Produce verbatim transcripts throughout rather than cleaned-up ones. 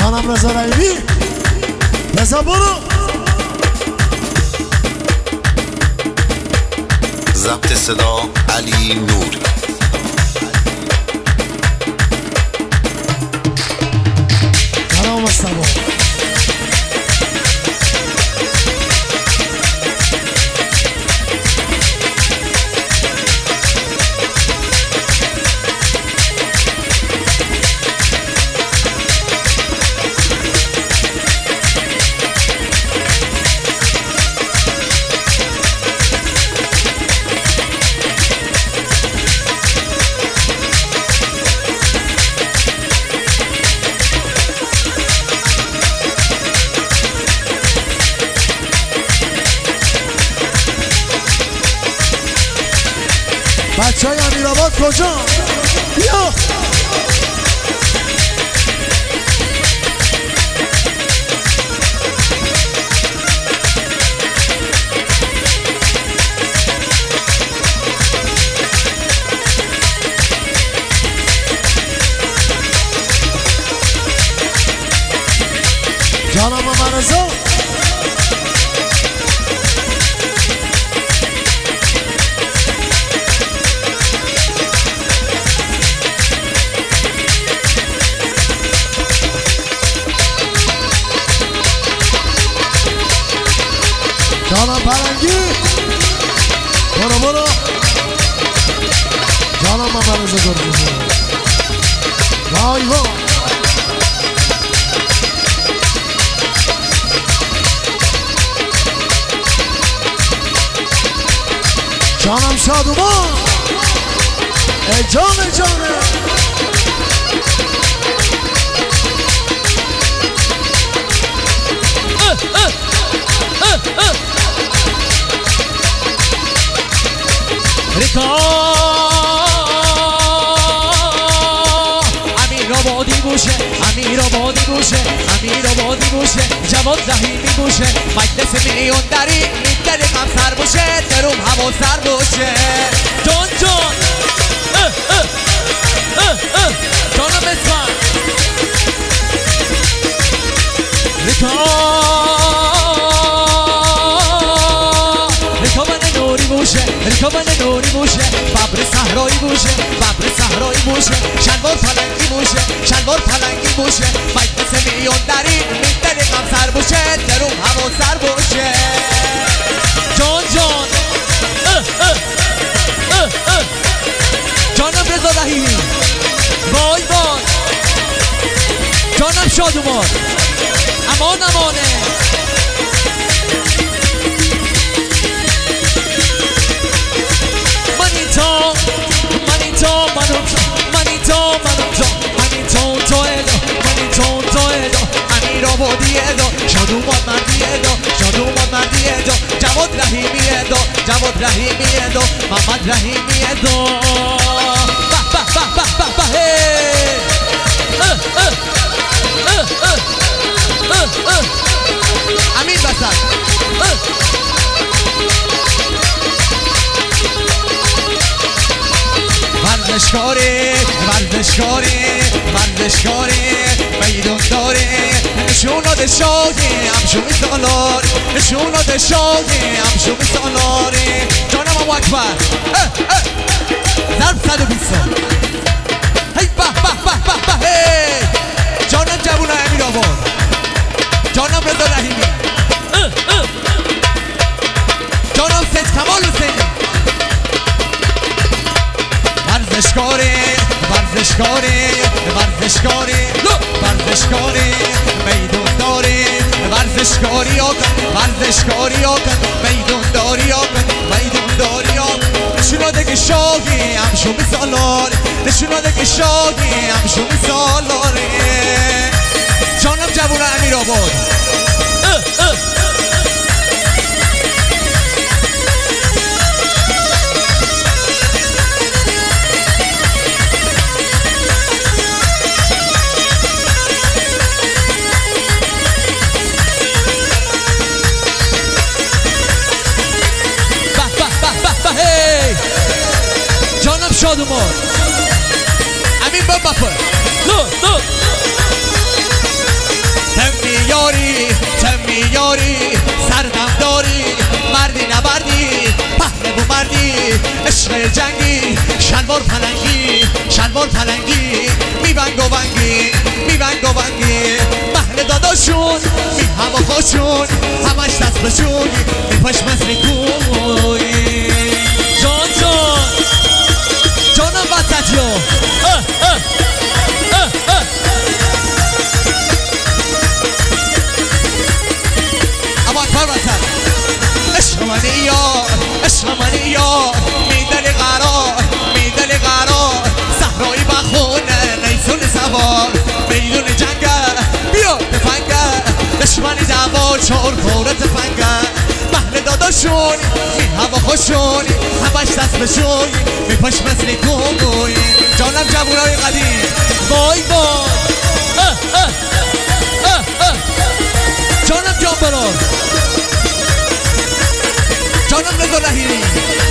جانم رضا رحیمی رضا برو ضبط صدا علی نوری جانم مصطفی بچه های امیرآباد کجا؟ بیا جانم محمد رضا جانم پرنگی برو برو جانم محمد رضا گرگوزه وای وای جانم شادومان ای جان ای جانه ریکا امیرآبادی گوشه امیرآبادی گوشه امیرآبادی گوشه جواد رحیمی گوشه مجلس میلیون دری میدری غم سر باشه دروم هوا سر باشه جان جان جانم اسفن ریکا ریکابن نوری بوشه ببر صحرایی بوشه ببر صحرایی بوشه شلوار پلنگی بوشه شلوار پلنگی بوشه مجلس میلیون دری میدنی غم سر باشه دروم هوا سر باشه جان جان اه اه اه اه. جانم رضا رحیمی وای وای جانم شادومان امان امانه Manito, manito, manito, manito, manito, manito, toedo, manito, toedo, امیرآبادی edo, شادومان مردی edo, شادومان مردی edo, جواد رحیمی edo, جواد رحیمی edo, محمد رحیمی edo. به به به به به به هی. اه اه اه اه اه اه. امین بسد. ورزشکاری ورزشکاری ورزشکاری میدون داری نشونات شاگی همشو میسالاری نشونات شاگی همشو میسالاری جانم ابو اکبر ضرب صد و بیست هی به به به به به هی جانم جوون امیرآباد جانم رضا رحیمی جانم سید کمال حسینی ورزشکاری ورزشکاری ورزشکاری ورزشکاری میدون داری ورزشکاری آکن ورزشکاری آکن میدون داری آکن میدون داری آکن نشوناده که شاگی همشو میسالاری نشوناده که شاگی همشو میسالاری جانم جوون امیرآباد شادومان امین بابا پر لو لو یاری تمی یاری سردم داری مردی نبردی پهلو مردی عشق جنگی شلوار پلنگی شلوار پلنگی میبنگ و بنگی میبنگ و بنگی محل داداشون می هوا خوشون همش دست بشون میپاش مثل کوی جان جان جانم وسط یا اه اه اه اه اما اکبر وسط عشق منی یار عشق منی یار میدل قرار میدل قرار صحرایی بخونه نیسون سوار میدون جنگه بیا تفنگه دشمنی دعوا چهار کوره تفنگه محل داداشون می هوا خوشون همش دست بشون میپاش مثل کوی جانم جوونای قدیم وای وای اه اه اه اه جانم جان برار جانم رضا لهیری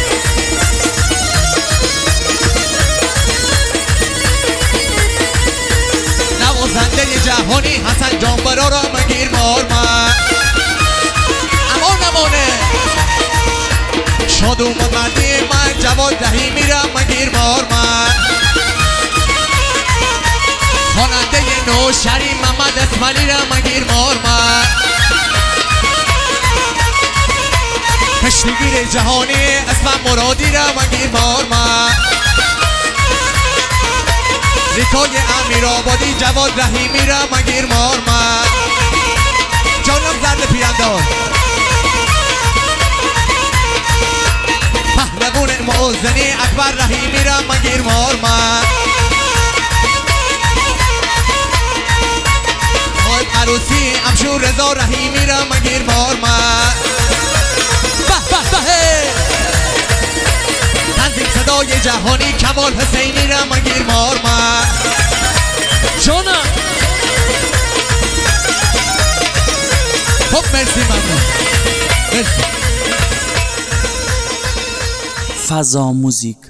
نوازنده جهانی حسن جان برار را مگیر مار من امان امانه شاد اومد مردی من جواد دهی میرم مگیر مار من خواننده نو شری محمد اسمالی را مگیر مار من کشتیگیر جهانی اسمم مرادی را مگیر مار من ریکای امیر آبادی جواد رحیمی را مگیر مار من جانم زرد پیاندار پهلوون موزنی اکبر رحیمی را مگیر مار من خواهد عروسی امشور رضا رحیمی را مگیر مار من به به به تنظیم صدای جهانی کمال حسینی را مگیر مار من جانم خب مرسی ممنون مرسی فضا موزیک